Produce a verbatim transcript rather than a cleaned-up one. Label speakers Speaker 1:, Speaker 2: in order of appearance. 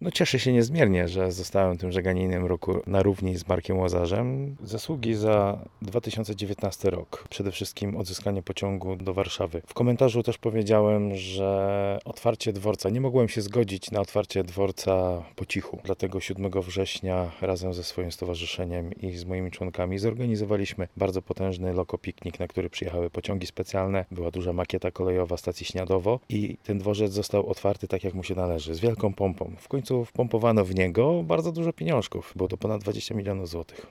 Speaker 1: No cieszę się niezmiernie, że zostałem tym żeganinem roku na równi z Markiem Łazarzem. Zasługi za dwa tysiące dziewiętnasty rok. Przede wszystkim odzyskanie pociągu do Warszawy. W komentarzu też powiedziałem, że otwarcie dworca, nie mogłem się zgodzić na otwarcie dworca po cichu. Dlatego siódmego września razem ze swoim stowarzyszeniem i z moimi członkami zorganizowaliśmy bardzo potężny lokopiknik, na który przyjechały pociągi specjalne. Była duża makieta kolejowa stacji Śniadowo i ten dworzec został otwarty tak jak mu się należy, z wielką pompą. W końcu wpompowano w niego bardzo dużo pieniążków. Było to ponad dwadzieścia milionów złotych.